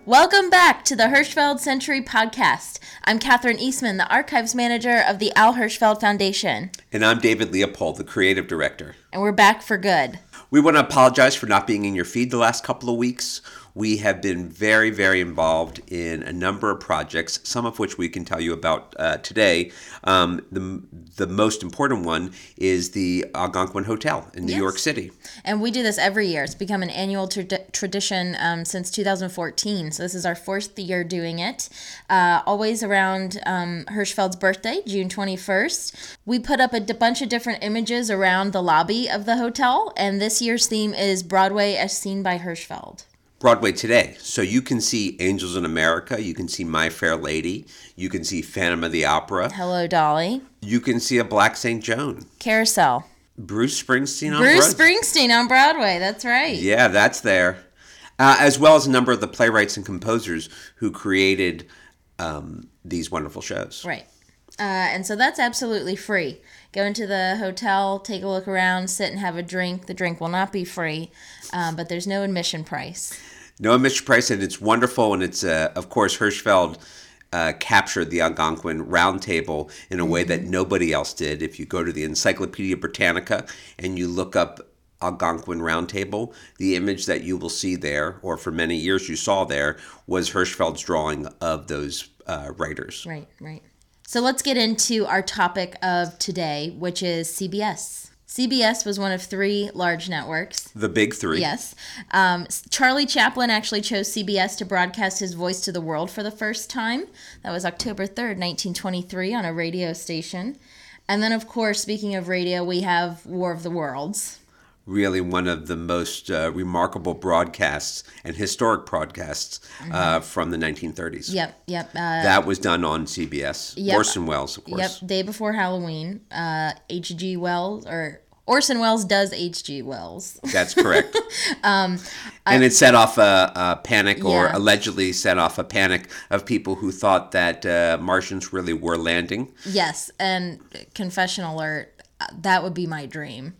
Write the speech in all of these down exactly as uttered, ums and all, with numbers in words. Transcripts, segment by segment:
Welcome back to the Hirschfeld Century Podcast. I'm Catherine Eastman, the Archives Manager of the Al Hirschfeld Foundation. And I'm David Leopold, the Creative Director. And we're back for good. We want to apologize for not being in your feed the last couple of weeks. We have been very, very involved in a number of projects, some of which we can tell you about uh, today. Um, the the most important one is the Algonquin Hotel in New yes. York City. And we do this every year. It's become an annual tra- tradition um, since two thousand fourteen. So this is our fourth year doing it. Uh, always around um, Hirschfeld's birthday, June twenty-first. We put up a d- bunch of different images around the lobby of the hotel. And this year's theme is Broadway as seen by Hirschfeld. Broadway today. So you can see Angels in America. You can see My Fair Lady. You can see Phantom of the Opera. Hello, Dolly. You can see A Black Saint Joan. Carousel. Bruce Springsteen on Bruce Broadway. Springsteen on Broadway. That's right. Yeah, that's there. Uh, as well as a number of the playwrights and composers who created um, these wonderful shows. Right. Uh, and so that's absolutely free. Go into the hotel, take a look around, sit and have a drink. The drink will not be free, um, but there's no admission price. No admission price, and it's wonderful. And it's, uh, of course, Hirschfeld uh, captured the Algonquin Round Table in a mm-hmm. way that nobody else did. If you go to the Encyclopedia Britannica and you look up Algonquin Round Table, the image that you will see there, or for many years you saw there, was Hirschfeld's drawing of those uh, writers. Right, right. So let's get into our topic of today, which is C B S. C B S was one of three large networks. The big three. Yes. Um, Charlie Chaplin actually chose C B S to broadcast his voice to the world for the first time. That was October third, nineteen twenty-three, on a radio station. And then, of course, speaking of radio, we have War of the Worlds. Really one of the most uh, remarkable broadcasts and historic broadcasts mm-hmm. uh, from the nineteen thirties. Yep, yep. Uh, that was done on C B S. Yep, Orson Welles, of course. Yep, day before Halloween. Uh, H G. Wells, or Orson Welles does H G. Wells. That's correct. um, and I, it set off a, a panic, or yeah. allegedly set off a panic of people who thought that uh, Martians really were landing. Yes, and confession alert, that would be my dream.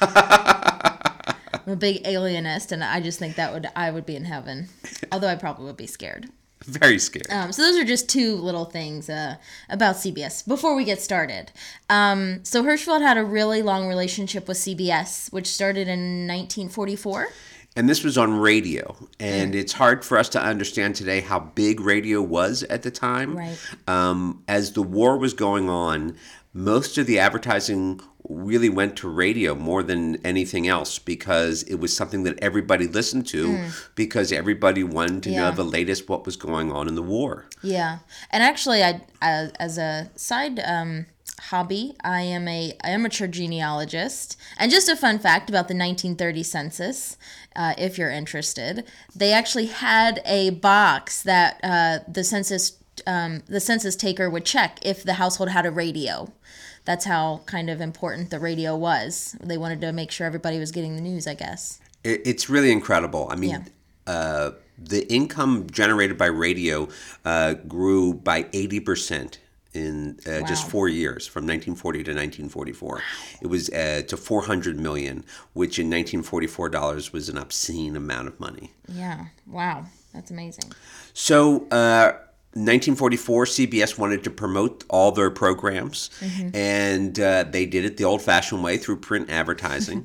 I'm a big alienist, and I just think that would I would be in heaven. Although I probably would be scared. Very scared. Um, so those are just two little things uh, about C B S before we get started. Um, so Hirschfeld had a really long relationship with C B S, which started in nineteen forty-four. And this was on radio. And mm. it's hard for us to understand today how big radio was at the time. Right. Um, as the war was going on, most of the advertising really went to radio more than anything else, because it was something that everybody listened to mm. because everybody wanted to yeah. know the latest what was going on in the war. Yeah. And actually, I, I as a side um, hobby, I am a amateur genealogist. And just a fun fact about the nineteen thirty census, uh, if you're interested, they actually had a box that uh, the census um, the census taker would check if the household had a radio. That's how kind of important the radio was. They wanted to make sure everybody was getting the news, I guess. It's really incredible. I mean, yeah. uh, the income generated by radio uh, grew by eighty percent in uh, wow. just four years, from nineteen forty to nineteen forty-four. Wow. It was uh, to four hundred million dollars, which in nineteen forty-four dollars was an obscene amount of money. Yeah. Wow. That's amazing. So, uh, nineteen forty-four, C B S wanted to promote all their programs, mm-hmm. and uh, they did it the old-fashioned way through print advertising.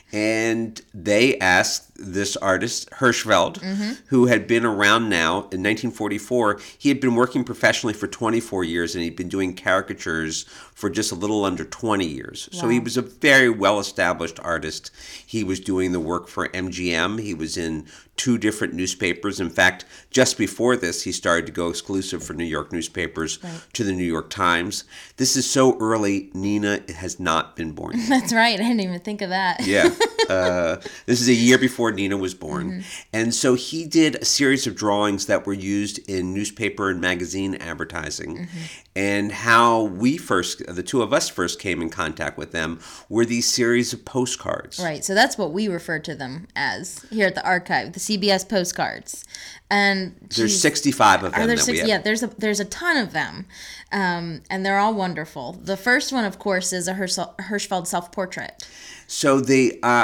And they asked this artist, Hirschfeld, mm-hmm. who had been around now in nineteen forty-four. He had been working professionally for twenty-four years, and he'd been doing caricatures for just a little under twenty years. Wow. So he was a very well-established artist. He was doing the work for M G M. He was in two different newspapers. In fact, just before this, he started to go exclusive for New York newspapers right. to the New York Times. This is so early, Nina has not been born yet. That's right. I didn't even think of that. Yeah. Uh, this is a year before Nina was born. Mm-hmm. And so he did a series of drawings that were used in newspaper and magazine advertising. Mm-hmm. And how we first, the two of us first came in contact with them, were these series of postcards. Right. So that's what we refer to them as here at the archive, the C B S postcards. And there's geez, sixty-five of them. Are there that six, we have. Yeah, there's a there's a ton of them, um, and they're all wonderful. The first one, of course, is a Hirschfeld self-portrait. So the uh,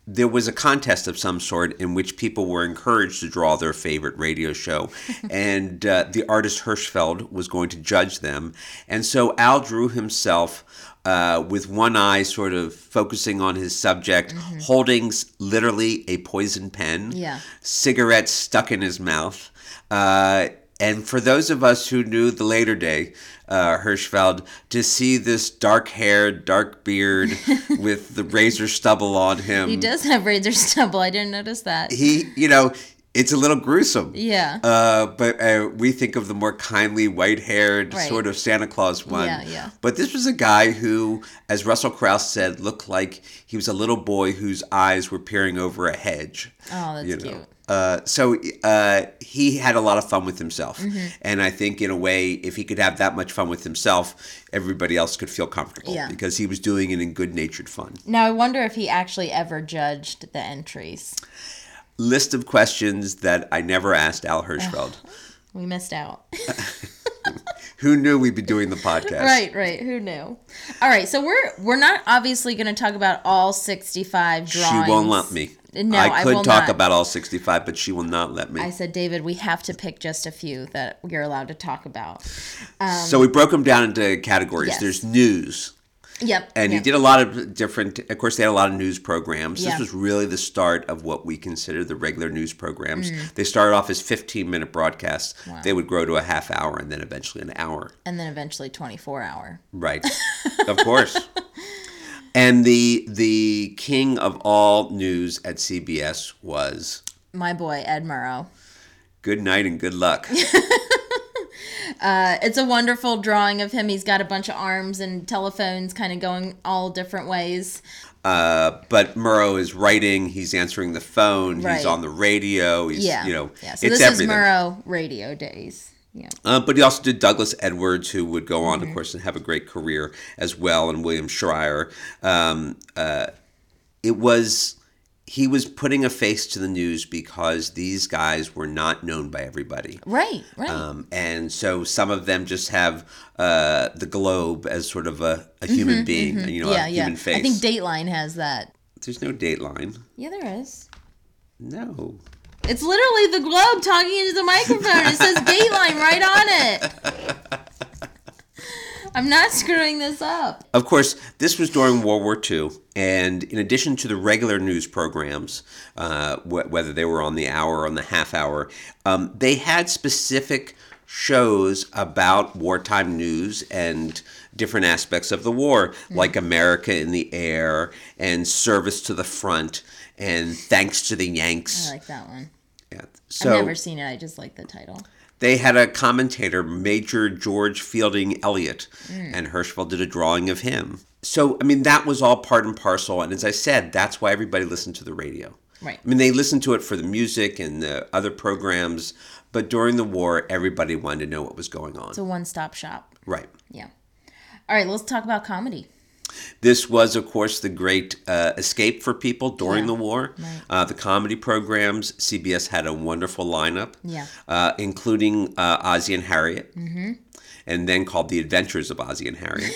there was a contest of some sort in which people were encouraged to draw their favorite radio show, and uh, the artist Hirschfeld was going to judge them. And so Al drew himself uh, with one eye sort of focusing on his subject, mm-hmm. holding literally a poison pen, yeah. cigarettes stuck in his mouth. Uh, and for those of us who knew the later day, uh, Hirschfeld, to see this dark-haired, dark beard with the razor stubble on him. He does have razor stubble. I didn't notice that. He, you know, it's a little gruesome. Yeah. Uh, but uh, we think of the more kindly, white-haired Right. sort of Santa Claus one. Yeah, yeah. But this was a guy who, as Russell Crouse said, looked like he was a little boy whose eyes were peering over a hedge. Oh, that's you know? cute. Uh, so uh, he had a lot of fun with himself. Mm-hmm. And I think in a way, if he could have that much fun with himself, everybody else could feel comfortable. Yeah. Because he was doing it in good-natured fun. Now, I wonder if he actually ever judged the entries. List of questions that I never asked Al Hirschfeld. We missed out. Who knew we'd be doing the podcast? Right, right. Who knew? All right, so we're we're not obviously going to talk about all sixty-five drawings. She won't let me. No, I could I will talk not. about all sixty-five, but she will not let me. I said, David, we have to pick just a few that you're allowed to talk about. Um, so we broke them down into categories. Yes. There's news. Yep. And yep. he did a lot of different, of course, they had a lot of news programs. Yeah. This was really the start of what we consider the regular news programs. Mm. They started off as fifteen-minute broadcasts. Wow. They would grow to a half hour and then eventually an hour. And then eventually twenty-four hour. Right. Of course. And the the king of all news at C B S was... My boy, Ed Murrow. Good night and good luck. Uh, it's a wonderful drawing of him. He's got a bunch of arms and telephones kind of going all different ways. Uh, but Murrow is writing. He's answering the phone. Right. He's on the radio. He's, Yeah. you know, yeah. So it's this everything. is Murrow radio days. Yeah. Uh, but he also did Douglas Edwards, who would go on, Mm-hmm. of course, and have a great career as well, and William Schreier. Um, uh, it was... He was putting a face to the news because these guys were not known by everybody. Right, right. Um, and so some of them just have uh, the Globe as sort of a, a human being, you know, yeah, a yeah. human face. I think Dateline has that. There's no Dateline. Yeah, there is. No. It's literally the Globe talking into the microphone. It says Dateline right on it. I'm not screwing this up. Of course, this was during World War Two, and in addition to the regular news programs, uh, wh- whether they were on the hour or on the half hour, um, they had specific shows about wartime news and different aspects of the war, mm. like America in the Air and Service to the Front and Thanks to the Yanks. I like that one. Yeah. So, I've never seen it. I just like the title. They had a commentator, Major George Fielding Elliott, Mm. and Hirschfeld did a drawing of him. So, I mean, that was all part and parcel. And as I said, that's why everybody listened to the radio. Right. I mean, they listened to it for the music and the other programs. But during the war, everybody wanted to know what was going on. It's a one-stop shop. Right. Yeah. All right, let's talk about comedy. This was, of course, the great uh, escape for people during Yeah, the war. right. Uh, the comedy programs, C B S had a wonderful lineup, Yeah. uh, including uh, Ozzie and Harriet, mm-hmm. and then called The Adventures of Ozzie and Harriet.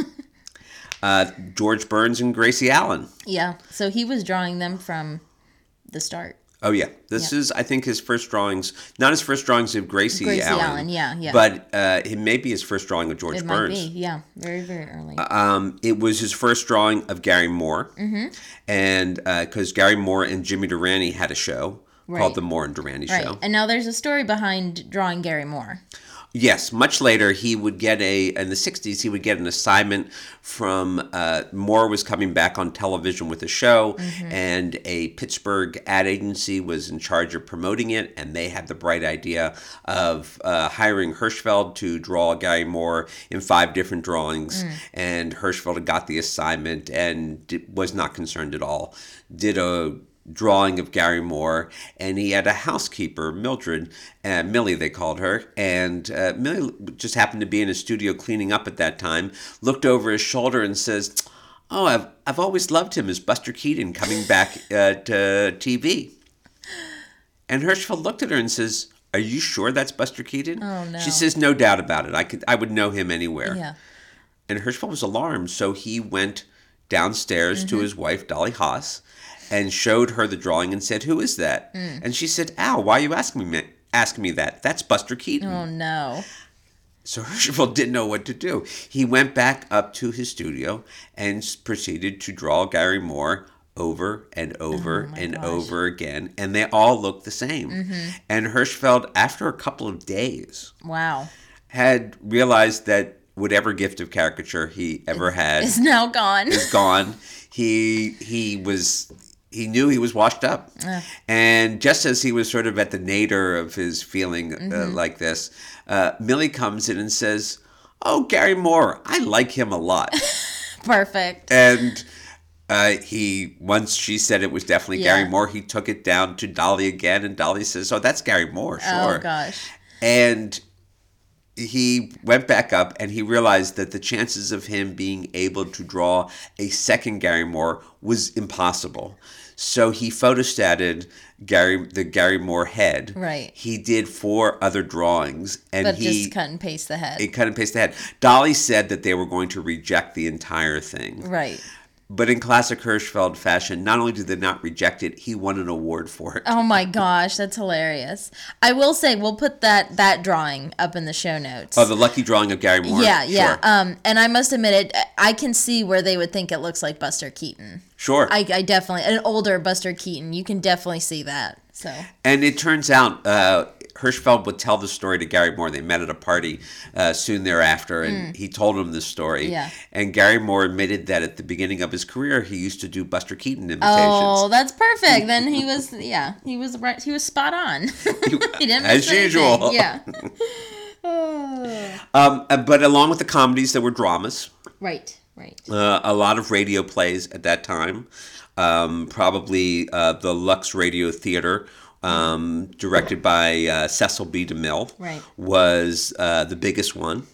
uh, George Burns and Gracie Allen. Yeah, so he was drawing them from the start. Oh, yeah. This Yeah. is, I think, his first drawings. Not his first drawings of Gracie, Gracie Allen. Allen, yeah, yeah. But uh, it may be his first drawing of George It Burns. might be, yeah, very, very early. Um, it was his first drawing of Gary Moore. Mm-hmm. And because uh, Gary Moore and Jimmy Durante had a show Right. called The Moore and Durante right, Show. and now there's a story behind drawing Gary Moore. Yes, much later he would get a, in the sixties, he would get an assignment from, uh, Moore was coming back on television with a show, mm-hmm. and a Pittsburgh ad agency was in charge of promoting it, and they had the bright idea of uh, hiring Hirschfeld to draw Gary Moore in five different drawings, mm. and Hirschfeld had got the assignment and did, was not concerned at all. Did a drawing of Gary Moore, and he had a housekeeper, Mildred, uh, Millie they called her, and uh, Millie just happened to be in his studio cleaning up at that time, looked over his shoulder and says, oh, I've, I've always loved him as Buster Keaton coming back uh, to T V. And Hirschfeld looked at her and says, are you sure that's Buster Keaton? Oh, no. She says, no doubt about it. I could, I would know him anywhere. Yeah. And Hirschfeld was alarmed, so he went downstairs mm-hmm. to his wife, Dolly Haas, and showed her the drawing and said, "Who is that?" Mm. And she said, "Al, why are you asking me asking me that? That's Buster Keaton." Oh, no. So Hirschfeld didn't know what to do. He went back up to his studio and proceeded to draw Gary Moore over and over oh and gosh. over again, and they all looked the same. Mm-hmm. And Hirschfeld, after a couple of days, wow, had realized that whatever gift of caricature he ever had is now gone. Is gone. He he was he knew he was washed up, uh. and just as he was sort of at the nadir of his feeling mm-hmm. uh, like this, uh, Millie comes in and says, "Oh, Gary Moore, I like him a lot." Perfect. And uh, he once she said it was definitely yeah. Gary Moore. He took it down to Dolly again, and Dolly says, "Oh, that's Gary Moore, sure." Oh gosh. And he went back up and he realized that the chances of him being able to draw a second Gary Moore was impossible. So he photostated Gary, the Gary Moore head. Right. He did four other drawings, and but he just cut and paste the head. He cut and paste the head. Dolly said that they were going to reject the entire thing. Right. But in classic Hirschfeld fashion, not only did they not reject it, he won an award for it. Oh my gosh, that's hilarious. I will say we'll put that that drawing up in the show notes. Oh, the lucky drawing of Gary Moore? Yeah, yeah. Sure. Um, and I must admit it, I can see where they would think it looks like Buster Keaton. Sure. I, I definitely, an older Buster Keaton, you can definitely see that. So. And it turns out uh, Hirschfeld would tell the story to Gary Moore. They met at a party uh, soon thereafter, and mm. he told him this story. Yeah. And Gary Moore admitted that at the beginning of his career, he used to do Buster Keaton imitations. Oh, that's perfect. Then he was, yeah, he was right. He was spot on. He didn't miss As usual. anything. Yeah. um, but along with the comedies, there were dramas. Right, right. Uh, a lot of radio plays at that time. Um, probably uh, the Lux Radio Theater, um, directed by uh, Cecil B. DeMille, right. was uh, the biggest one.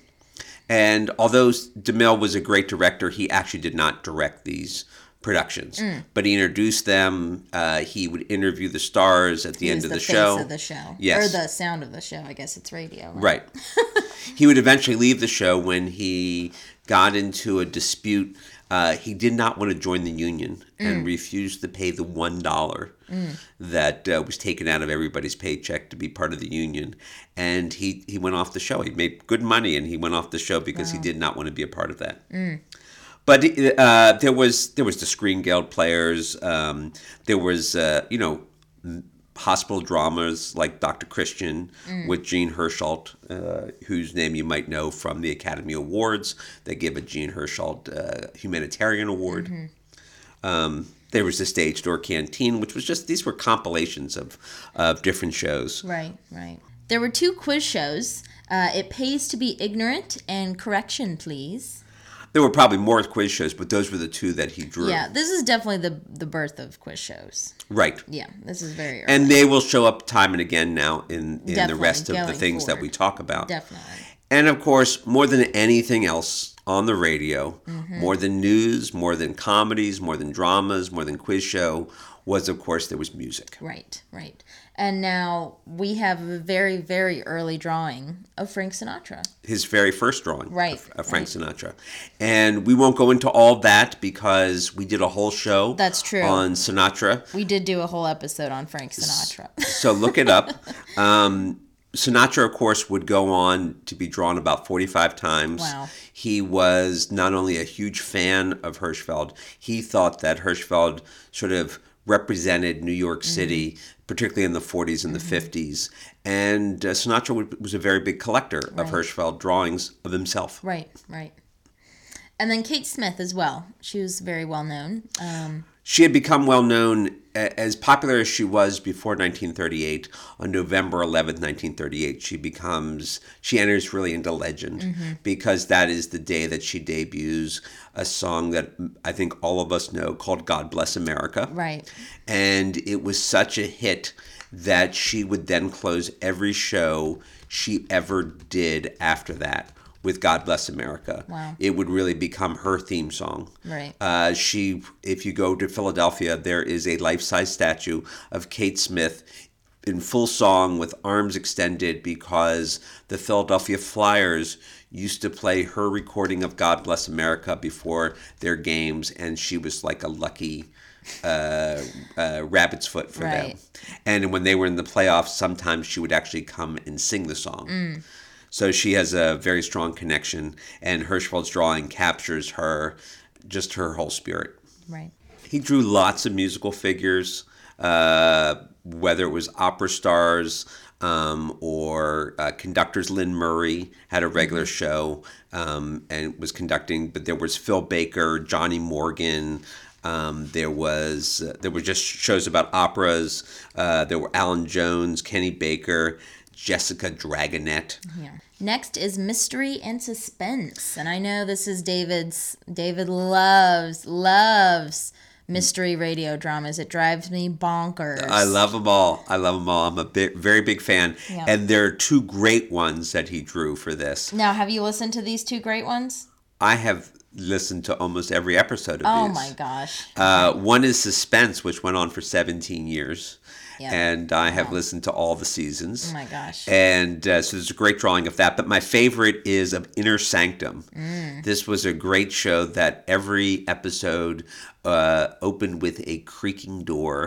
And although DeMille was a great director, he actually did not direct these productions. Mm. But he introduced them. Uh, he would interview the stars at the he end was of the, the face show. of the show. Yes. Or the sound of the show. I guess it's radio. Right. right. He would eventually leave the show when he got into a dispute. Uh, he did not want to join the union and mm. refused to pay the one dollar mm. that uh, was taken out of everybody's paycheck to be part of the union. And he, he went off the show. He made good money, and he went off the show because wow. he did not want to be a part of that. Mm. But uh, there was there was the Screen Guild players. Um, there was uh, you know hospital dramas like Doctor Christian mm. with Jean Hersholt, uh, whose name you might know from the Academy Awards. They give a Jean Hersholt uh, Humanitarian Award. Mm-hmm. Um, there was the Stage Door Canteen, which was just, these were compilations of, of different shows. Right, right. There were two quiz shows. Uh, It Pays to Be Ignorant and Correction, Please. There were probably more quiz shows, but those were the two that he drew. Yeah, this is definitely the the birth of quiz shows. Right. Yeah, this is very early. And they will show up time and again now in, in the rest of the things forward. that we talk about. Definitely. And of course, more than anything else on the radio, mm-hmm. more than news, more than comedies, more than dramas, more than quiz show, was of course there was music. Right, right. And now we have a very, very early drawing of Frank Sinatra. His very first drawing right, of, of Frank right. Sinatra. And we won't go into all that because we did a whole show That's true. on Sinatra. We did do a whole episode on Frank Sinatra. So look it up. Um, Sinatra, of course, would go on to be drawn about forty-five times. Wow. He was not only a huge fan of Hirschfeld, he thought that Hirschfeld sort of represented New York City, mm-hmm. particularly in the forties and the mm-hmm. fifties. And uh, Sinatra would, was a very big collector right. of Hirschfeld drawings of himself. Right, right. And then Kate Smith as well. She was very well known. Um, she had become well known, as popular as she was before nineteen thirty-eight. On November eleventh, nineteen thirty-eight, she becomes, she enters really into legend mm-hmm. because that is the day that she debuts a song that I think all of us know called God Bless America. Right. And it was such a hit that she would then close every show she ever did after that with God Bless America. Wow. It would really become her theme song. Right. Uh, she, if you go to Philadelphia, there is a life-size statue of Kate Smith in full song with arms extended because the Philadelphia Flyers used to play her recording of God Bless America before their games, and she was like a lucky uh, uh, Rabbit's Foot for Right. them. And when they were in the playoffs, sometimes she would actually come and sing the song. Mm. So she has a very strong connection, and Hirschfeld's drawing captures her, just her whole spirit. Right. He drew lots of musical figures, uh, whether it was opera stars um, or uh, conductors. Lynn Murray had a regular show um, and was conducting, but there was Phil Baker, Johnny Morgan. Um, there was uh, there were just shows about operas. Uh, there were Alan Jones, Kenny Baker, Jessica Dragonette. Yeah. Next is mystery and suspense, and I know this is David's. David loves loves mystery radio dramas. It drives me bonkers. I love them all. I love them all. I'm a big, very big fan. Yeah. And there are two great ones that he drew for this. Now, have you listened to these two great ones? I have listened to almost every episode of Oh these. my gosh. Uh, one is Suspense, which went on for seventeen years. Yep. And I have Wow. listened to all the seasons. Oh my gosh. And uh, so there's a great drawing of that. But my favorite is of Inner Sanctum. Mm. This was a great show that every episode uh, opened with a creaking door.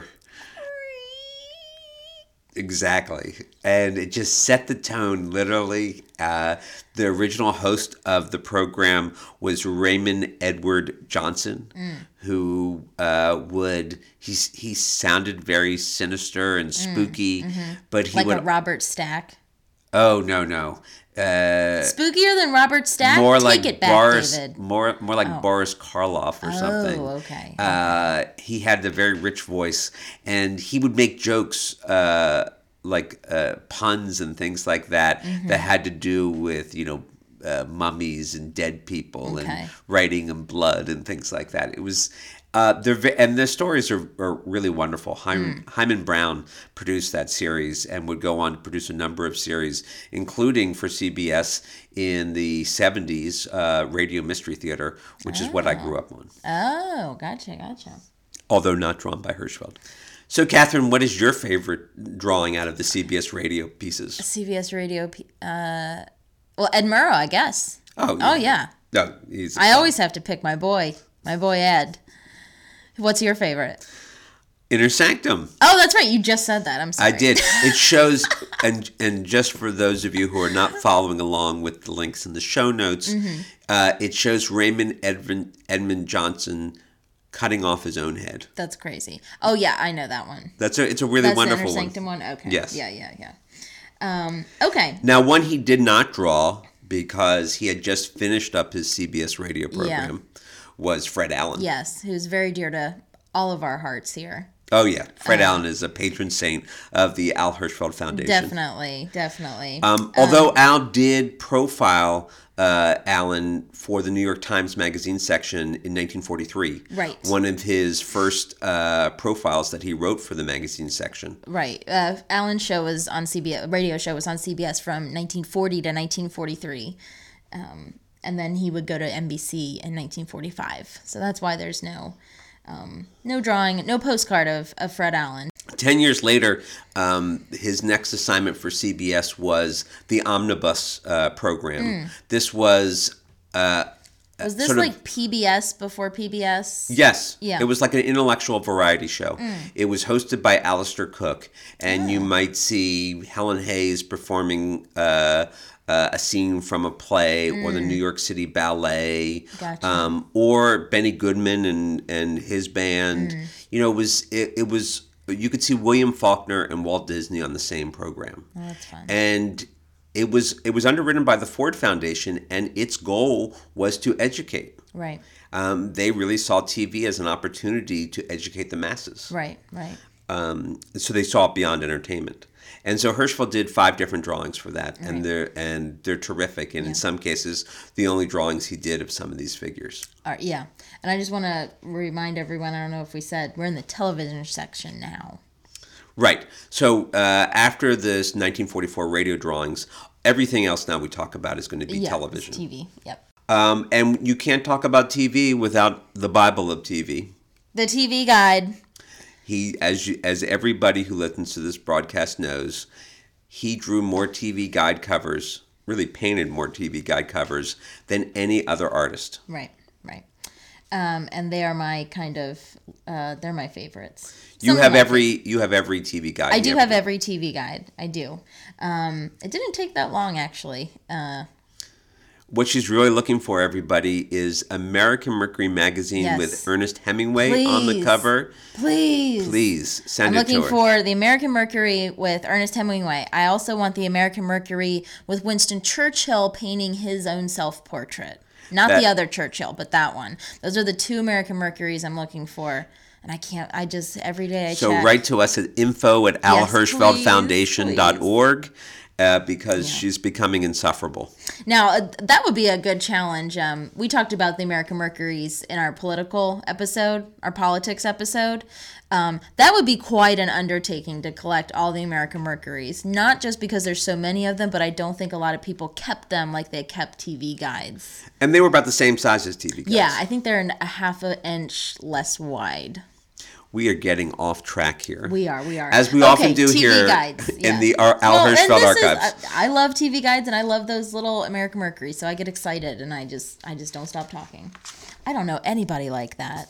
Exactly. And it just set the tone, literally. Uh, the original host of the program was Raymond Edward Johnson, Mm. who uh, would, he, he sounded very sinister and spooky, but he Mm. Like would, a Robert Stack. oh, no, no. Uh, Spookier than Robert Stack? more Take like it back, Boris, David. more more like Oh. Boris Karloff or something. Oh, okay. Uh, he had a very rich voice, and he would make jokes uh, like uh, puns and things like that Mm-hmm. that had to do with you know uh, mummies and dead people Okay. and writing in blood and things like that. It was. Uh, they're ve- and the stories are, are really wonderful. Hyman, Mm. Hyman Brown produced that series and would go on to produce a number of series, including for C B S in the seventies, uh, Radio Mystery Theater, which is what I grew up on, Oh, gotcha, gotcha. although not drawn by Hirschfeld. So, Catherine, what is your favorite drawing out of the C B S radio pieces? C B S Radio, P- uh, well, Ed Murrow, I guess. Oh, Oh, yeah. No, he's I always have to pick my boy, my boy Ed. What's your favorite? Inner Sanctum. Oh, that's right. You just said that. I'm sorry. I did. It shows, and and just for those of you who are not following along with the links in the show notes, Mm-hmm. uh, it shows Raymond Edmund, Edmund Johnson cutting off his own head. That's crazy. Oh, yeah, I know that one. That's a it's a really That's wonderful the Inner one. Sanctum one? Okay. Yes. Yeah, yeah, yeah. Um, okay. Now, one he did not draw because he had just finished up his C B S radio program was Fred Allen. Yes, who's very dear to all of our hearts here. Oh yeah, Fred Uh, Allen is a patron saint of the Al Hirschfeld Foundation. Definitely, definitely. Um, although Al did profile uh, Allen for the New York Times Magazine section in nineteen forty-three. Right. One of his first uh, profiles that he wrote for the magazine section. Right. Uh, Alan's show was on C B S. Radio show was on C B S from nineteen forty to nineteen forty-three, um, and then he would go to N B C in nineteen forty-five. So that's why there's no, um, no drawing, no postcard of, of Fred Allen. Ten years later, um, his next assignment for C B S was the Omnibus uh, program. This was. Uh, Was this sort of- like P B S before P B S? Yes. Yeah. It was like an intellectual variety show. It was hosted by Alistair Cook, and you might see Helen Hayes performing uh, uh, a scene from a play or the New York City Ballet, Gotcha. um, or Benny Goodman and, and his band. You know, it was it, it was you could see William Faulkner and Walt Disney on the same program. Oh, that's fun. And it was it was underwritten by the Ford Foundation, and its goal was to educate. Right. Um, they really saw T V as an opportunity to educate the masses. Right. Right. Um, so they saw it beyond entertainment. And so Hirschfeld did five different drawings for that, and Right. they're and they're terrific. And in some cases, the only drawings he did of some of these figures. All right, yeah. And I just want to remind everyone, I don't know if we said, we're in the television section now. Right. So uh, after this nineteen forty-four radio drawings, everything else now we talk about is going to be Yeah, television. it's T V, yep. Um, and you can't talk about T V without the Bible of T V. The T V guide. He, as you, as everybody who listens to this broadcast knows, he drew more T V guide covers, really painted more T V guide covers than any other artist. Right, right. Um, and they are my kind of, uh, they're my favorites. You Some of have my every you have every T V guide. I you do ever have did. every T V guide. I do. Um, it didn't take that long, actually. Uh, What she's really looking for, everybody, is American Mercury magazine Yes. with Ernest Hemingway on the Please. cover. please. Please send I'm it looking to her. for the American Mercury with Ernest Hemingway. I also want the American Mercury with Winston Churchill painting his own self-portrait. Not That- the other Churchill, but that one. Those are the two American Mercuries I'm looking for. And I can't, I just, every day I So check. write to us at info at al hirschfeld foundation dot org uh, because Yeah. she's becoming insufferable. Now, uh, that would be a good challenge. Um, we talked about the American Mercuries in our political episode, our politics episode. Um, that would be quite an undertaking to collect all the American Mercuries. Not just because there's so many of them, but I don't think a lot of people kept them like they kept T V guides. And they were about the same size as T V guides. Yeah, I think they're an, a half an inch less wide. We are getting off track here. We are, we are. As we Okay, often do T V here guides, in yeah. the Ar- Al Well, and Hirschfeld this is- archives. I, I love T V guides and I love those little American Mercury, so I get excited and I just I just don't stop talking. I don't know anybody like that.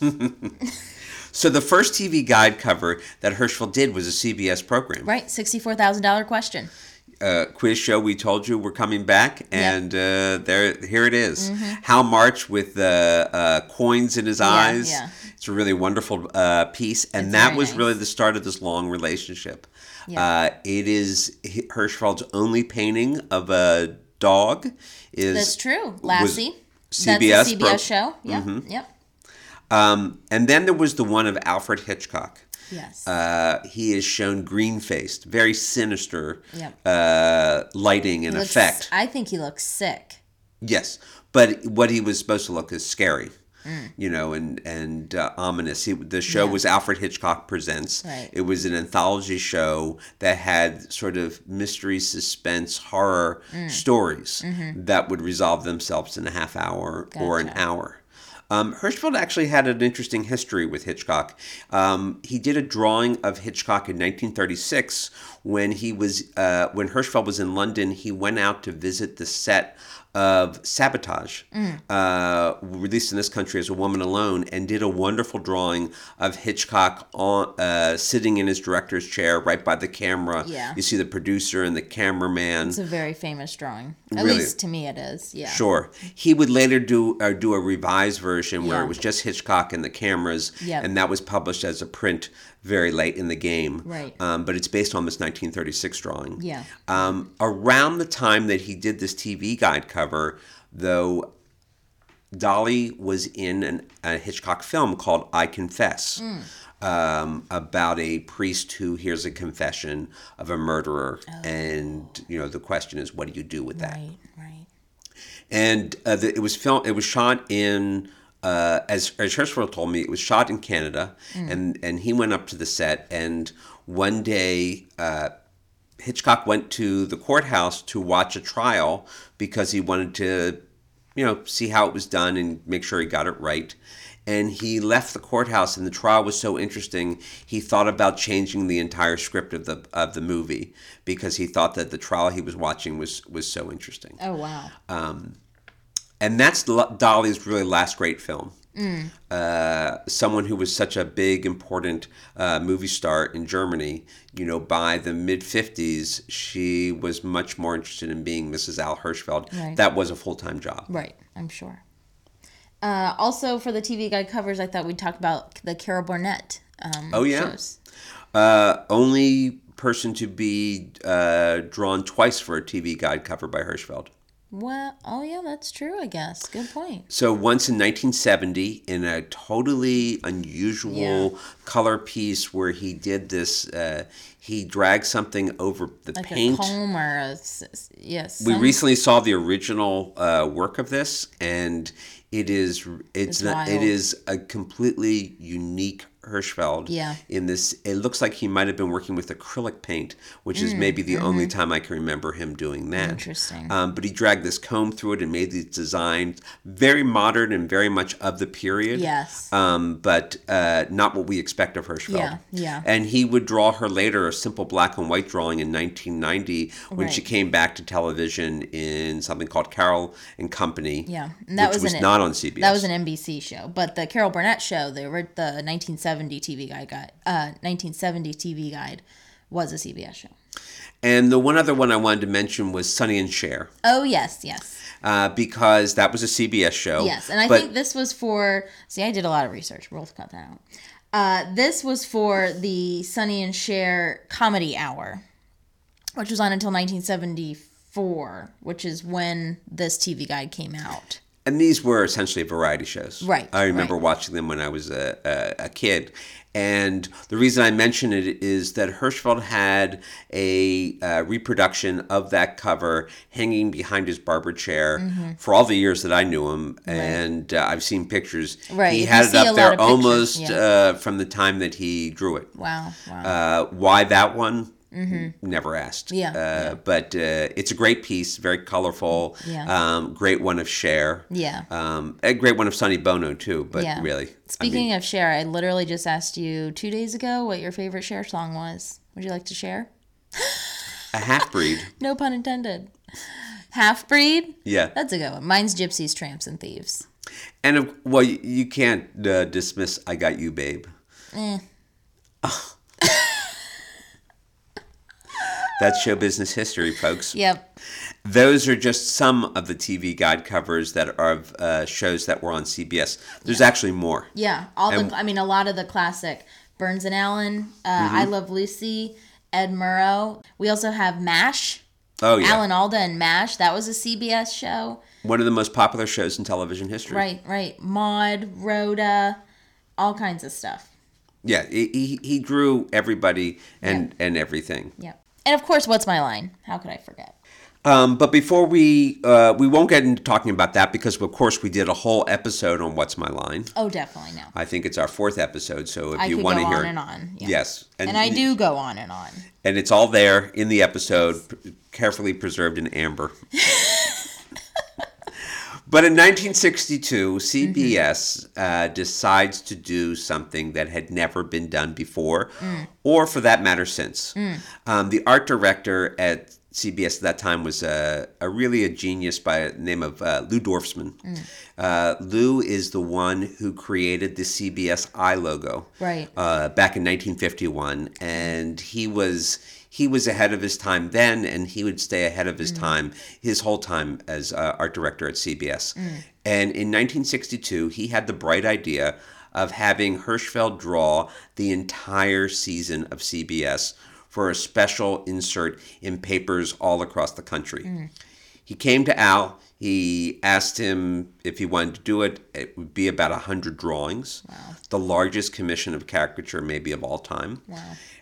So the first T V guide cover that Hirschfeld did was a C B S program. Right, sixty-four thousand dollars question. Uh, quiz show. We told you we're coming back, and uh, there, here it is. Hal March with uh, uh, coins in his eyes. yeah. It's a really wonderful uh, piece, and It's that very was nice. really the start of this long relationship. Yeah. Uh, it is Hirschfeld's only painting of a dog. Is That's true. Lassie. C B S That's a C B S pro- show. Yep, yep. Um, and then there was the one of Alfred Hitchcock. Yes. Uh, he is shown green-faced, very sinister Yep. uh, lighting and He looks- effect. I think he looks sick. Yes, but what he was supposed to look is scary, Mm. you know, and and uh, ominous. He, the show Yeah. was Alfred Hitchcock Presents. Right. It was an anthology show that had sort of mystery, suspense, horror Mm. stories Mm-hmm. that would resolve themselves in a half hour or an Gotcha. hour. Um, Hirschfeld actually had an interesting history with Hitchcock. Um, he did a drawing of Hitchcock in nineteen thirty-six when he was uh, when Hirschfeld was in London. He went out to visit the set of Sabotage, Mm. uh, released in this country as A Woman Alone, and did a wonderful drawing of Hitchcock on uh, sitting in his director's chair right by the camera. Yeah. You see the producer and the cameraman. It's a very famous drawing. At Really? least to me it is. Yeah. Sure. He would later do uh, do a revised version where Yeah. it was just Hitchcock and the cameras, Yep. and that was published as a print very late in the game. Right. Um, but it's based on this nineteen thirty-six drawing. Yeah. Um, around the time that he did this T V guide cover, though, Dolly was in an, a Hitchcock film called I Confess. Mm. Um, about a priest who hears a confession of a murderer, Oh. and you know the question is, what do you do with that? Right, right. And uh, the, it was filmed. It was shot in, uh, as as Hirschfeld told me, it was shot in Canada, Mm. and and he went up to the set. And one day, uh, Hitchcock went to the courthouse to watch a trial because he wanted to, you know, see how it was done and make sure he got it right. And he left the courthouse, and the trial was so interesting. He thought about changing the entire script of the of the movie because he thought that the trial he was watching was was so interesting. Oh, wow. And that's Lo- Dolly's really last great film. Mm. Uh, someone who was such a big, important uh, movie star in Germany, you know, by the mid fifties, she was much more interested in being Missus Al Hirschfeld. Right. That was a full-time job. Right, I'm sure. Uh, also, for the T V guide covers, I thought we'd talk about the Carol Burnett um, Oh, yeah? shows. Uh, only person to be uh, drawn twice for a T V guide cover by Hirschfeld. Well, oh yeah, that's true, I guess. Good point. So once in nineteen seventy, in a totally unusual Yeah. color piece where he did this, uh, he dragged something over the Like paint. a poem or a, s- s- yes. We some- recently saw the original uh, work of this, and it is it's, It's not, it wild. is a completely unique Hirschfeld Yeah. in this. It looks like he might have been working with acrylic paint, which is maybe the only time I can remember him doing that. Interesting. Um, but he dragged this comb through it and made these designs very modern and very much of the period. Yes. Um, but uh, not what we expect of Hirschfeld. Yeah, yeah. And he would draw her later a simple black and white drawing in nineteen ninety when Right. she came back to television in something called Carol and Company. Yeah, and that which was, was an, not on C B S. That was an N B C show, but the Carol Burnett show, the ori- the nineteen seventy T V guide, got uh, nineteen seventy T V guide, was a C B S show. And the one other one I wanted to mention was Sonny and Cher. Oh yes, yes, Uh, because that was a C B S show. yes, and I But- think this was for. See, I did a lot of research. We'll cut that out. Uh, this was for the Sonny and Cher Comedy Hour, which was on until nineteen seventy-four, which is when this T V guide came out. And these were essentially variety shows. Right, I remember right. watching them when I was a, a, a kid. And the reason I mention it is that Hirschfeld had a uh, reproduction of that cover hanging behind his barber chair Mm-hmm. for all the years that I knew him. And uh, I've seen pictures. Right, He you had it see a up lot there of pictures, almost yeah. uh, from the time that he drew it. Wow, wow. Uh, why that one? Never asked. Yeah, Uh, yeah. But uh, it's a great piece, very colorful. Yeah. Um, great one of Cher. Yeah. Um, a great one of Sonny Bono too. But Yeah. really, Speaking of Cher, I literally just asked you two days ago what your favorite Cher song was. Would you like to share? a half breed. No pun intended. Half breed? Yeah. That's a good one. Mine's Gypsies, Tramps, and Thieves. And of, well, you, you can't uh, dismiss "I Got You, Babe." Eh. That's show business history, folks. Yep. Those are just some of the T V guide covers that are of uh, shows that were on C B S. There's actually more. Yeah. All And- the. I mean, a lot of the classic Burns and Allen, uh, Mm-hmm. I Love Lucy, Ed Murrow. We also have MASH. Oh yeah, Alan Alda and MASH. That was a C B S show. one of the most popular shows in television history. Right. Right. Maude, Rhoda, all kinds of stuff. Yeah, he he, he drew everybody and and everything. Yep. And of course, What's My Line? How could I forget? Um, but before we uh, we won't get into talking about that because of course we did a whole episode on What's My Line. Oh, definitely no. I think it's our fourth episode, so if I you could want go to hear on it, and on. Yeah. yes, And I do go on and on. and it's all there in the episode, p- carefully preserved in amber. But in nineteen sixty-two, C B S uh, decides to do something that had never been done before, or for that matter, since. Um, the art director at C B S at that time was a, a really a genius by the name of uh, Lou Dorfman. Uh, Lou is the one who created the C B S I logo Right. uh, back in nineteen fifty-one, and he was he was ahead of his time then, and he would stay ahead of his time his whole time as uh, art director at C B S. And in nineteen sixty-two, he had the bright idea of having Hirschfeld draw the entire season of C B S for a special insert in papers all across the country. He came to Al. He asked him if he wanted to do it. It would be about one hundred drawings, the largest commission of caricature maybe of all time. Wow.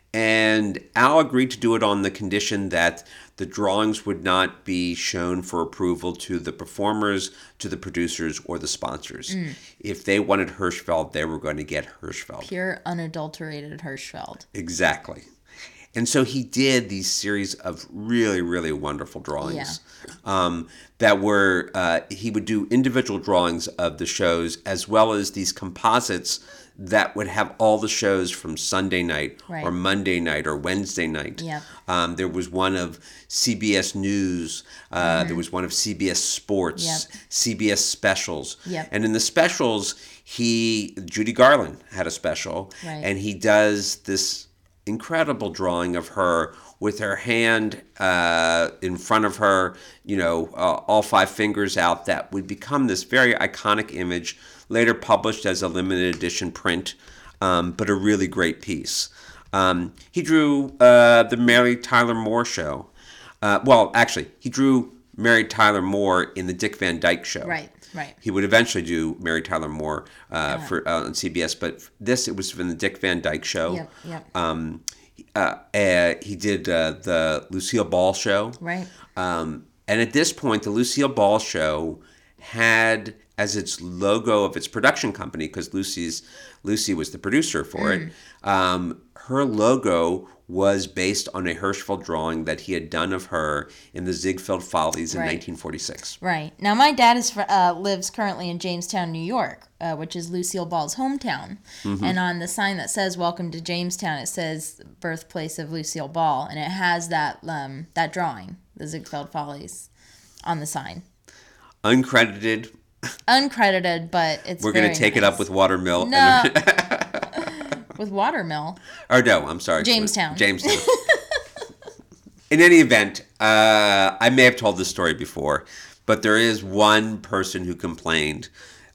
And Al agreed to do it on the condition that the drawings would not be shown for approval to the performers, to the producers, or the sponsors. If they wanted Hirschfeld, they were going to get Hirschfeld. Pure, unadulterated Hirschfeld. Exactly. And so he did these series of really, really wonderful drawings um, that were, uh, he would do individual drawings of the shows as well as these composites that would have all the shows from Sunday night Right. or Monday night or Wednesday night. Yeah. Um, there was one of C B S News. Uh, There was one of C B S Sports, Yep. C B S Specials. Yep. And in the specials, he, Judy Garland had a special. Right. And he does this incredible drawing of her with her hand uh, in front of her, you know, uh, all five fingers out, that would become this very iconic image, later published as a limited edition print, um, but a really great piece. Um, he drew uh, the Mary Tyler Moore Show. Uh, well, actually, he drew Mary Tyler Moore in the Dick Van Dyke Show. Right, right. He would eventually do Mary Tyler Moore uh, for uh, on C B S, but this, it was from the Dick Van Dyke Show. Yep, yep. Um, uh, uh, he did uh, the Lucille Ball Show. Right. Um, and at this point, the Lucille Ball Show had as its logo of its production company, because Lucy's Lucy was the producer for mm. it. Um, her logo was based on a Hirschfeld drawing that he had done of her in the Ziegfeld Follies in right. nineteen forty-six. Right. Now, my dad is uh, lives currently in Jamestown, New York, uh, which is Lucille Ball's hometown. Mm-hmm. And on the sign that says "Welcome to Jamestown," it says "Birthplace of Lucille Ball," and it has that um, that drawing, the Ziegfeld Follies, on the sign. Uncredited. Uncredited, but it's We're going to take nice. it up with Watermill. No. And with Watermill? Or no, I'm sorry. Jamestown. Jamestown. In any event, uh, I may have told this story before, but there is one person who complained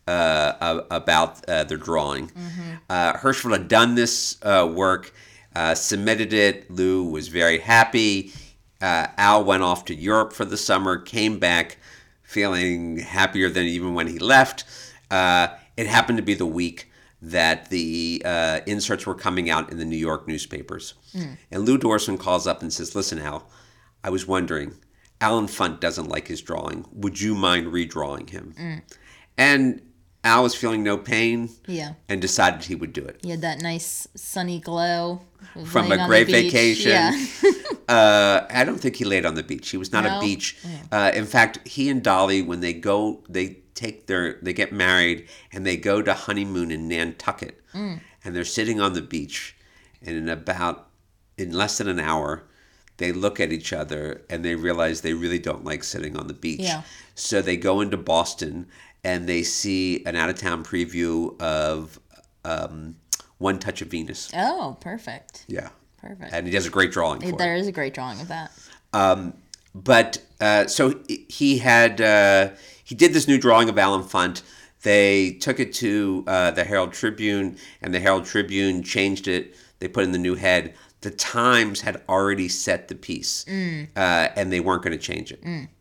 uh, about uh, their drawing. Mm-hmm. Uh, Hirschfeld had done this uh, work, uh, submitted it. Lou was very happy. Uh, Al went off to Europe for the summer, came back feeling happier than even when he left. Uh, it happened to be the week that the uh, inserts were coming out in the New York newspapers. Mm. And Lou Dorson calls up and says, "Listen, Al, I was wondering, Alan Funt doesn't like his drawing. Would you mind redrawing him?" Mm. And Al was feeling no pain yeah. and decided he would do it. He had that nice sunny glow. From a great vacation. Yeah. uh, I don't think he laid on the beach. He was not no? a beach. Yeah. Uh, in fact, he and Dolly, when they go, they take their, they get married and they go to honeymoon in Nantucket. Mm. And they're sitting on the beach. And in about, in less than an hour, they look at each other and they realize they really don't like sitting on the beach. Yeah. So they go into Boston and they see an out-of-town preview of um, One Touch of Venus. Oh, perfect. Yeah. Perfect. And he does a great drawing for there it. is a great drawing of that. Um, but uh, so he had uh, he did this new drawing of Alan Funt. They took it to uh, the Herald Tribune, and the Herald Tribune changed it. They put in the new head. The Times had already set the piece, mm. uh, and they weren't going to change it. Mm.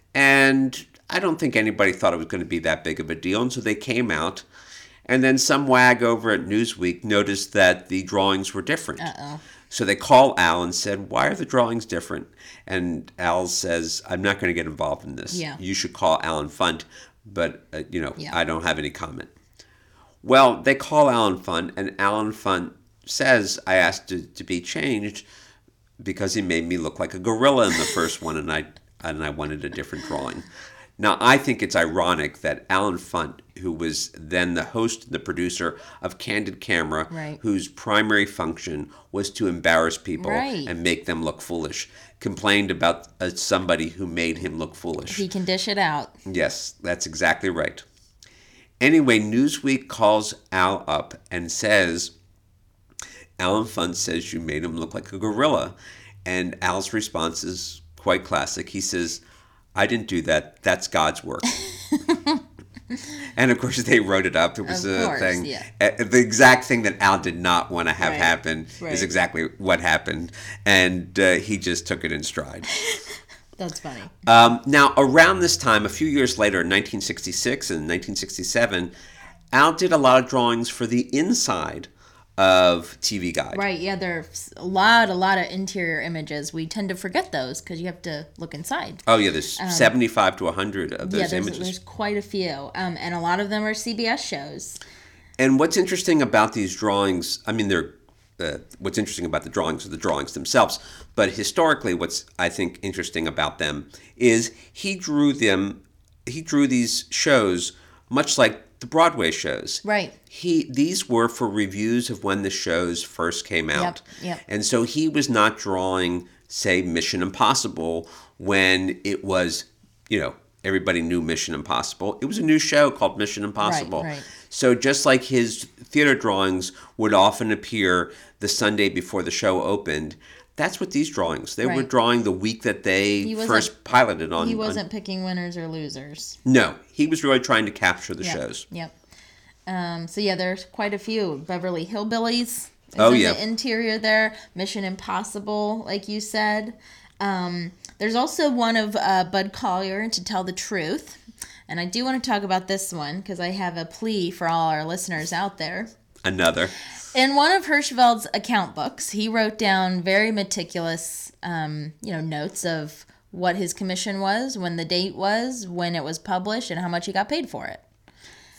And I don't think anybody thought it was going to be that big of a deal, and so they came out. And then some wag over at Newsweek noticed that the drawings were different. Uh-oh. So they call Al and said, "Why are the drawings different?" And Al says, "I'm not going to get involved in this. Yeah. You should call Alan Funt, but, uh, you know, yeah. I don't have any comment." Well, they call Alan Funt, and Alan Funt says, "I asked it to be changed because he made me look like a gorilla in the first one, and I and I wanted a different drawing." Now, I think it's ironic that Alan Funt, who was then the host and the producer of Candid Camera, right. whose primary function was to embarrass people right. and make them look foolish, complained about uh, somebody who made him look foolish. He can dish it out. Yes, that's exactly right. Anyway, Newsweek calls Al up and says, "Alan Funt says you made him look like a gorilla." And Al's response is quite classic. He says, "I didn't do that. That's God's work." And of course, they wrote it up. It was of a course, thing. Yeah. Uh, the exact thing that Al did not want to have right. happen right. is exactly what happened. And uh, he just took it in stride. That's funny. Um, now, around this time, a few years later, in nineteen sixty-six and nineteen sixty-seven, Al did a lot of drawings for the inside of T V Guide. Right, yeah, there's a lot, a lot of interior images. We tend to forget those because you have to look inside. Oh, yeah, there's um, seventy-five to one hundred of those yeah, there's, images. there's quite a few, um, and a lot of them are C B S shows. And what's interesting about these drawings, I mean, they're uh, what's interesting about the drawings are the drawings themselves, but historically what's, I think, interesting about them is he drew them, he drew these shows much like the Broadway shows. Right. He these were for reviews of when the shows first came out. Yep, yep. And so he was not drawing, say, Mission Impossible when it was, you know, everybody knew Mission Impossible. It was a new show called Mission Impossible. Right, right. So just like his theater drawings would often appear the Sunday before the show opened, that's what these drawings. They right. were drawing the week that they first piloted on. He wasn't on, picking winners or losers. No, he was really trying to capture the yep. shows. Yep. Um, so yeah, there's quite a few. Beverly Hillbillies is oh, in yeah. the interior there. Mission Impossible, like you said. Um, there's also one of uh, Bud Collyer, To Tell the Truth. And I do want to talk about this one because I have a plea for all our listeners out there. Another. In one of Hirschfeld's account books, he wrote down very meticulous, um, you know, notes of what his commission was, when the date was, when it was published, and how much he got paid for it.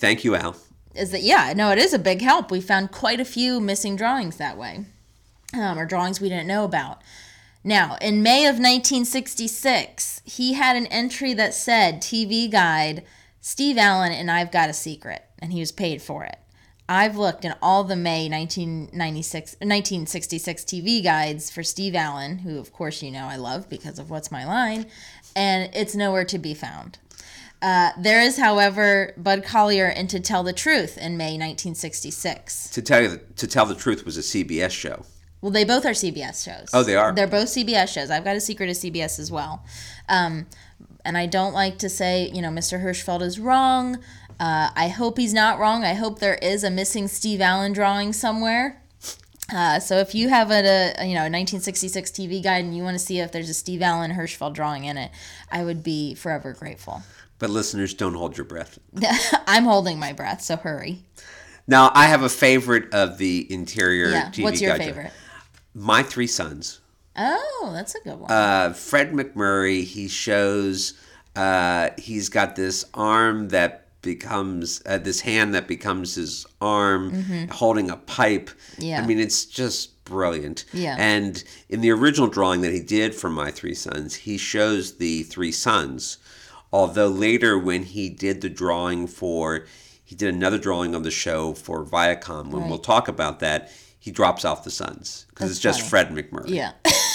Thank you, Al. Is that, yeah, no, it is a big help. We found quite a few missing drawings that way, um, or drawings we didn't know about. Now, in May of nineteen sixty-six, he had an entry that said, T V Guide, Steve Allen and I've Got a Secret, and he was paid for it. I've looked in all the May nineteen ninety-six, nineteen sixty-six T V guides for Steve Allen, who of course you know I love because of What's My Line, and it's nowhere to be found. Uh, there is, however, Bud Collyer in To Tell the Truth in May nineteen sixty-six. To tell you, the, to tell the truth was a C B S show. Well, they both are C B S shows. Oh, they are? They're both C B S shows. I've Got a Secret is C B S as well. Um, and I don't like to say, you know, Mister Hirschfeld is wrong. Uh, I hope he's not wrong. I hope there is a missing Steve Allen drawing somewhere. Uh, so if you have a, a you know a nineteen sixty-six T V guide and you want to see if there's a Steve Allen Hirschfeld drawing in it, I would be forever grateful. But listeners, don't hold your breath. I'm holding my breath, so hurry. Now, I have a favorite of the interior Yeah. T V What's your guide. favorite? My Three Sons. Oh, that's a good one. Uh, Fred McMurray, he shows uh, he's got this arm that becomes, uh, this hand that becomes his arm mm-hmm. holding a pipe. Yeah. I mean, it's just brilliant. Yeah. And in the original drawing that he did for My Three Sons, he shows the three sons. Although later when he did the drawing for, he did another drawing on the show for Viacom, when right. we'll talk about that, he drops off the sons because it's just funny. Fred McMurray. Yeah.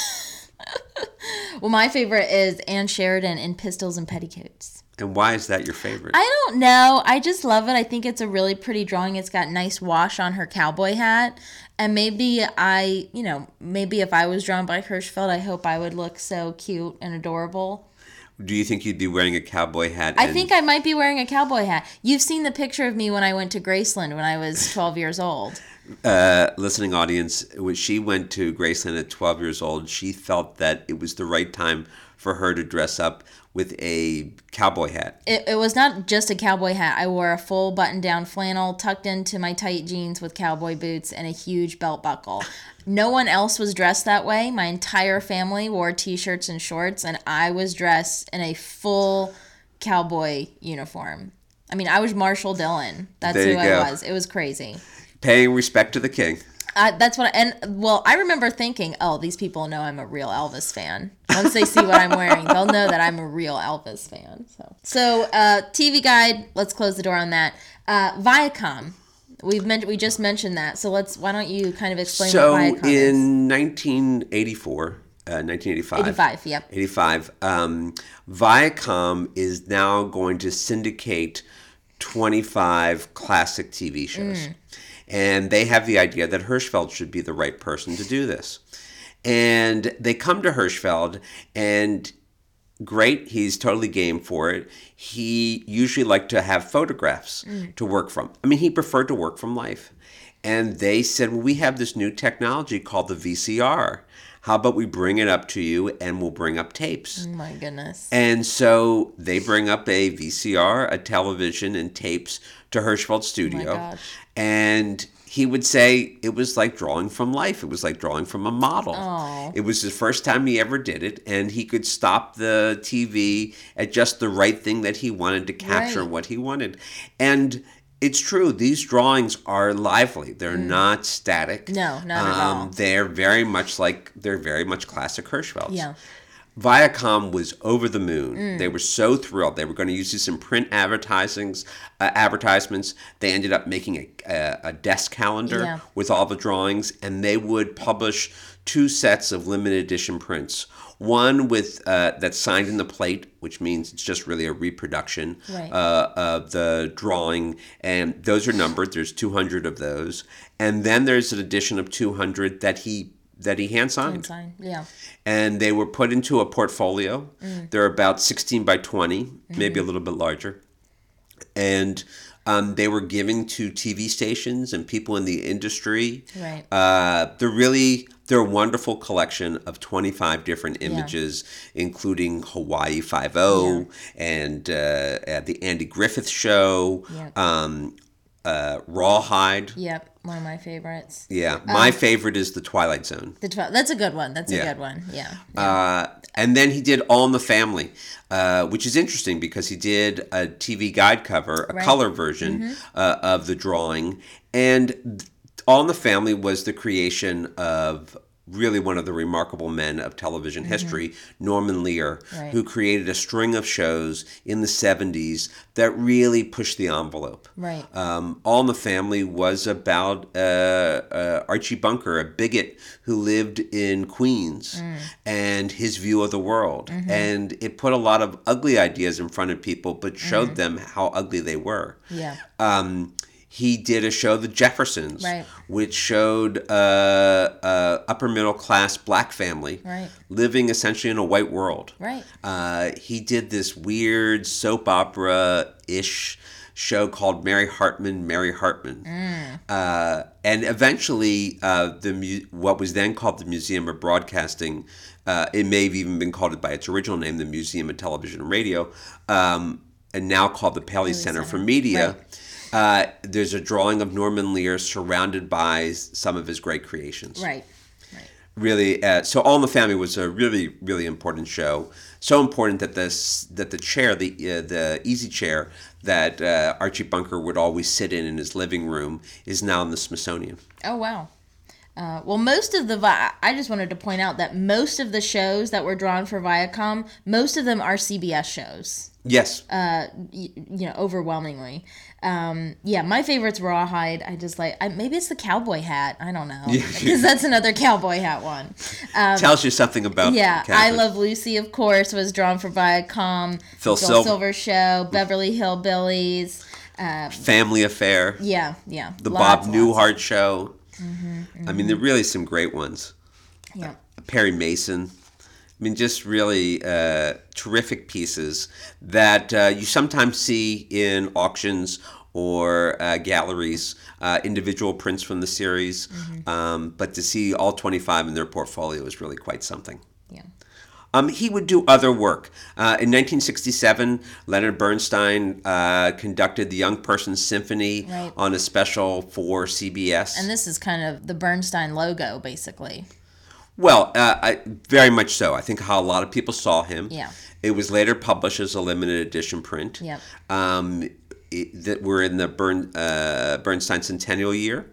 Well, my favorite is Ann Sheridan in Pistols and Petticoats. And why is that your favorite? I don't know. I just love it. I think it's a really pretty drawing. It's got nice wash on her cowboy hat. And maybe I, you know, maybe if I was drawn by Hirschfeld, I hope I would look so cute and adorable. Do you think you'd be wearing a cowboy hat? I and... think I might be wearing a cowboy hat. You've seen the picture of me when I went to Graceland when I was twelve years old. Uh, listening audience, when she went to Graceland at twelve years old, she felt that it was the right time for her to dress up with a cowboy hat. It, it was not just a cowboy hat. I wore a full button-down flannel tucked into my tight jeans with cowboy boots and a huge belt buckle. No one else was dressed that way. My entire family wore T-shirts and shorts, and I was dressed in a full cowboy uniform. I mean, I was Marshall Dillon. That's There who you I go. was. It was crazy. Paying respect to the king. Uh, that's what, I, and well, I remember thinking, oh, these people know I'm a real Elvis fan. Once they see what I'm wearing, they'll know that I'm a real Elvis fan. So, so uh, T V guide. Let's close the door on that. Uh, Viacom. We've mentioned, we just mentioned that. So let's. Why don't you kind of explain So what Viacom is? in nineteen eighty-four, uh, nineteen eighty-five, eighty-five, yep. eighty-five, um, Viacom is now going to syndicate twenty-five classic T V shows. Mm. And they have the idea that Hirschfeld should be the right person to do this. And they come to Hirschfeld, and great, he's totally game for it. He usually liked to have photographs mm. to work from. I mean, he preferred to work from life. And they said, well, we have this new technology called the V C R. How about we bring it up to you and we'll bring up tapes? Oh my goodness. And so they bring up a V C R, a television, and tapes to Hirschfeld's studio. Oh my gosh. And he would say it was like drawing from life. It was like drawing from a model. Oh. It was the first time he ever did it, and he could stop the T V at just the right thing that he wanted to capture Right. what he wanted. And it's true. These drawings are lively. They're mm. not static. No, not at all. They're very much like, they're very much classic Hirschfelds. Yeah. Viacom was over the moon. Mm. They were so thrilled. They were going to use this in print advertisings, uh, advertisements. They ended up making a, a, a desk calendar Yeah. with all the drawings, and they would publish two sets of limited edition prints. One with uh, that's signed in the plate, which means it's just really a reproduction Right. uh, of the drawing, and those are numbered. There's two hundred of those, and then there's an edition of two hundred that he that he hand signed. Sign. Yeah. And they were put into a portfolio. Mm. They're about sixteen by twenty, mm-hmm. maybe a little bit larger. And um, they were given to T V stations and people in the industry. Right. Uh, they're really, they're a wonderful collection of twenty-five different images, yeah. including Hawaii Five-O yeah. and uh, uh, the Andy Griffith Show. Yeah. Um, uh, Rawhide. Yep, one of my favorites. Yeah, my um, favorite is The Twilight Zone. The twi- That's a good one. That's a yeah. good one. Yeah. yeah. Uh, and then he did All in the Family, uh, which is interesting because he did a T V guide cover, a right. color version mm-hmm. uh, of the drawing. And All in the Family was the creation of really one of the remarkable men of television mm-hmm. history, Norman Lear, right. who created a string of shows in the seventies that really pushed the envelope. Right. Um, All in the Family was about uh, uh, Archie Bunker, a bigot who lived in Queens, mm. and his view of the world. Mm-hmm. And it put a lot of ugly ideas in front of people, but showed mm-hmm. them how ugly they were. Yeah. Um, He did a show, The Jeffersons, right. which showed a uh, uh, upper middle class black family right. living essentially in a white world. Right. Uh, he did this weird soap opera-ish show called Mary Hartman, Mary Hartman. Mm. Uh, and eventually, uh, the mu- what was then called the Museum of Broadcasting, uh, it may have even been called by its original name, the Museum of Television and Radio, um, and now called the Paley Center, Center for Media. Right. Uh, there's a drawing of Norman Lear surrounded by some of his great creations. Right, right. Really, uh, so All in the Family was a really, really important show. So important that this that the chair, the uh, the easy chair that uh, Archie Bunker would always sit in in his living room is now in the Smithsonian. Oh wow. Uh, well, most of the Vi- I just wanted to point out that most of the shows that were drawn for Viacom, most of them are C B S shows. Yes. Uh, you, you know, overwhelmingly. Um, yeah, my favorite's Rawhide. I just like, I, maybe it's the cowboy hat. I don't know. Because that's another cowboy hat one. Um, Tells you something about Yeah, I Love Lucy, of course, was drawn for Viacom. Phil, Phil Silver. Silver Show, Beverly Hillbillies. Uh, Family Affair. Yeah, yeah. The lots, Bob Newhart Show. Mm-hmm, mm-hmm. I mean, there are really some great ones. Yeah. Uh, Perry Mason. I mean, just really uh, terrific pieces that uh, you sometimes see in auctions or uh, galleries, uh, individual prints from the series. Mm-hmm. Um, but to see all twenty-five in their portfolio is really quite something. Yeah. Um, he would do other work. Uh, in nineteen sixty-seven, Leonard Bernstein uh, conducted the Young Person's Symphony right. on a special for C B S. And this is kind of the Bernstein logo, basically. Well, uh, I, very much so. I think how a lot of people saw him. Yeah. It was later published as a limited edition print. Yep. Um, it, that we're in the Bern, uh, Bernstein centennial year,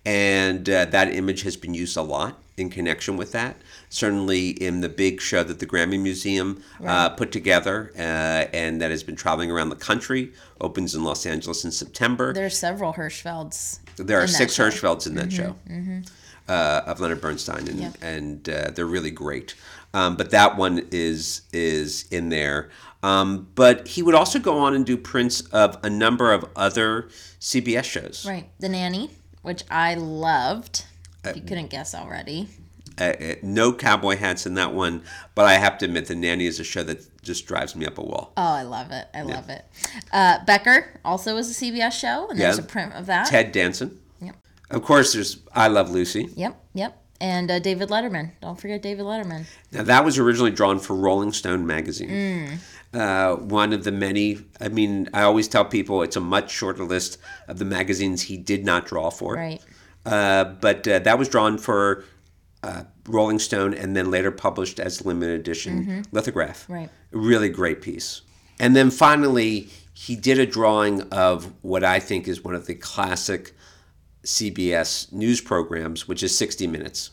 and uh, that image has been used a lot in connection with that. Certainly in the big show that the Grammy Museum right. uh, put together, uh, and that has been traveling around the country. Opens in Los Angeles in September. There are several Hirschfelds. There are six show. Hirschfelds in that mm-hmm, show. Mm-hmm. Uh, of Leonard Bernstein, and yep. and uh, they're really great. Um, but that one is is in there. Um, but he would also go on and do prints of a number of other C B S shows. Right, The Nanny, which I loved. If uh, you couldn't guess already. Uh, uh, no cowboy hats in that one, but I have to admit, The Nanny is a show that just drives me up a wall. Oh, I love it! I love yeah. it. Uh, Becker also was a C B S show, and there's yeah. a print of that. Ted Danson. Yep. Of course, there's I Love Lucy. Yep, yep. And uh, David Letterman. Don't forget David Letterman. Now, that was originally drawn for Rolling Stone magazine. Mm. Uh, one of the many, I mean, I always tell people it's a much shorter list of the magazines he did not draw for. Right. Uh, but uh, that was drawn for uh, Rolling Stone and then later published as limited edition mm-hmm. lithograph. Right. A really great piece. And then finally, he did a drawing of what I think is one of the classic C B S news programs, which is sixty minutes.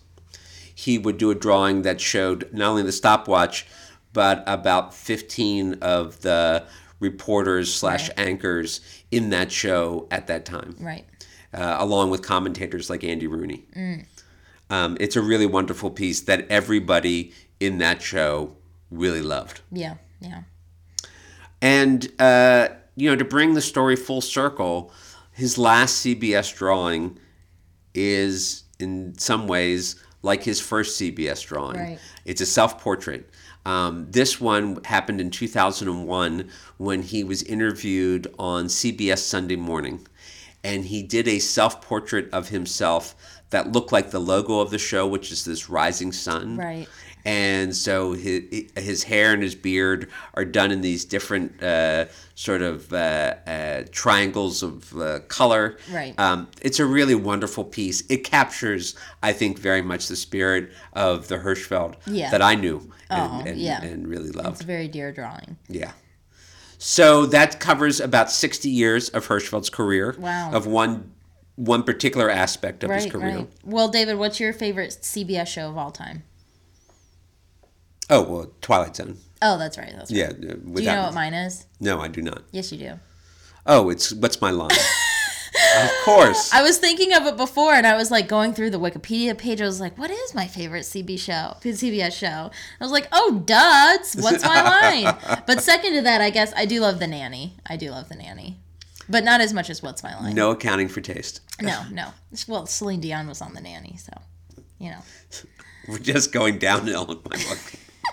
He would do a drawing that showed not only the stopwatch, but about fifteen of the reporters slash right. anchors in that show at that time. Right. Uh, along with commentators like Andy Rooney. Mm. Um, it's a really wonderful piece that everybody in that show really loved. Yeah, yeah. And, uh, you know, to bring the story full circle, his last C B S drawing is, in some ways, like his first C B S drawing. Right. It's a self-portrait. Um, this one happened in two thousand one when he was interviewed on C B S Sunday Morning. And he did a self-portrait of himself that looked like the logo of the show, which is this rising sun. Right. and so his, his hair and his beard are done in these different uh, sort of uh, uh, triangles of uh, color. Right. Um, it's a really wonderful piece. It captures, I think, very much the spirit of the Hirschfeld Yeah. that I knew and, Oh, and, yeah. and really loved. It's a very dear drawing. Yeah. So that covers about sixty years of Hirschfeld's career. Wow. Of one one particular aspect of Right, his career. right. Well, David, what's your favorite C B S show of all time? Oh, well, Twilight Zone. Oh, that's right. That's right. Yeah. Do you know what mine is? No, I do not. Yes, you do. Oh, it's What's My Line? Of course. I was thinking of it before, and I was like going through the Wikipedia page. I was like, "What is my favorite C B show? C B S show?" I was like, "Oh, duh! It's What's My Line?" But second to that, I guess I do love The Nanny. I do love The Nanny, but not as much as What's My Line. No accounting for taste. No, no. Well, Celine Dion was on The Nanny, so you know. We're just going downhill in my book.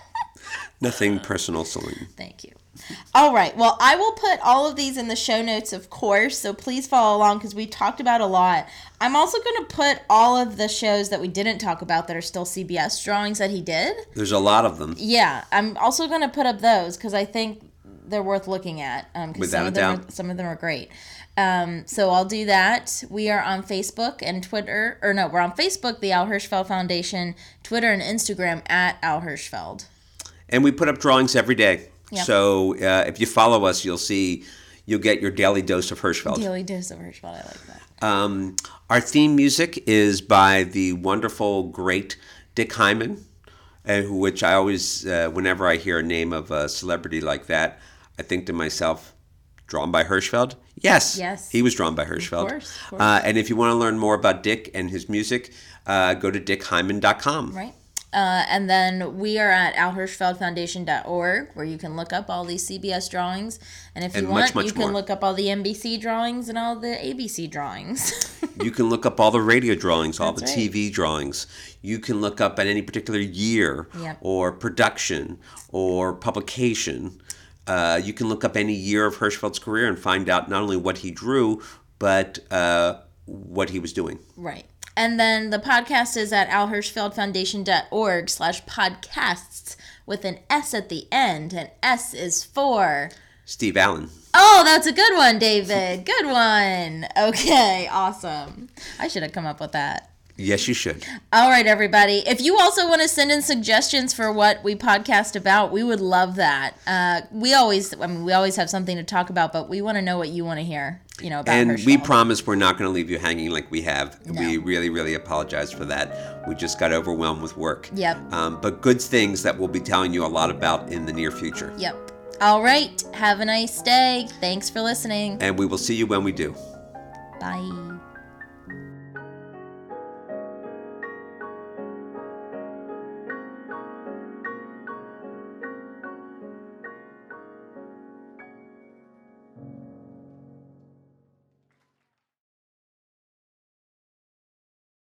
Nothing personal, Celine. Thank you. All right. Well, I will put all of these in the show notes, of course, so please follow along because we talked about a lot. I'm also going to put all of the shows that we didn't talk about that are still C B S drawings that he did. There's a lot of them. Yeah. I'm also going to put up those because I think they're worth looking at. Um, 'cause Without some a of them doubt. Are, some of them are great. Um, so I'll do that. We are on Facebook and Twitter. Or no, we're on Facebook, the Al Hirschfeld Foundation, Twitter and Instagram at Al Hirschfeld. And we put up drawings every day. Yep. So uh, if you follow us, you'll see, you'll get your daily dose of Hirschfeld. Daily dose of Hirschfeld. I like that. Um, our theme music is by the wonderful, great Dick Hyman, uh, which I always, uh, whenever I hear a name of a celebrity like that, I think to myself, drawn by Hirschfeld? Yes. Yes. He was drawn by Hirschfeld. Of course. Of course. Uh, and if you want to learn more about Dick and his music, uh, go to dick hyman dot com. Right. Uh, and then we are at al hirschfeld foundation dot org where you can look up all these C B S drawings. And if you And want, much, much you can more. look up all the N B C drawings and all the A B C drawings. You can look up all the radio drawings, all That's the T V drawings. You can look up at any particular year Yep. or production or publication. Uh, you can look up any year of Hirschfeld's career and find out not only what he drew, but uh, what he was doing. Right. And then the podcast is at al hirschfeld foundation dot org slash podcasts with an S at the end. And S is for... Steve Allen. Oh, that's a good one, David. Good one. Okay, awesome. I should have come up with that. Yes, you should. All right, everybody. If you also want to send in suggestions for what we podcast about, we would love that. Uh, we always, I mean, we always have something to talk about, but we want to know what you want to hear. You know, about And Hirschfeld. we promise we're not going to leave you hanging like we have. No. We really, really apologize for that. We just got overwhelmed with work. Yep. Um, but good things that we'll be telling you a lot about in the near future. Yep. All right. Have a nice day. Thanks for listening. And we will see you when we do. Bye.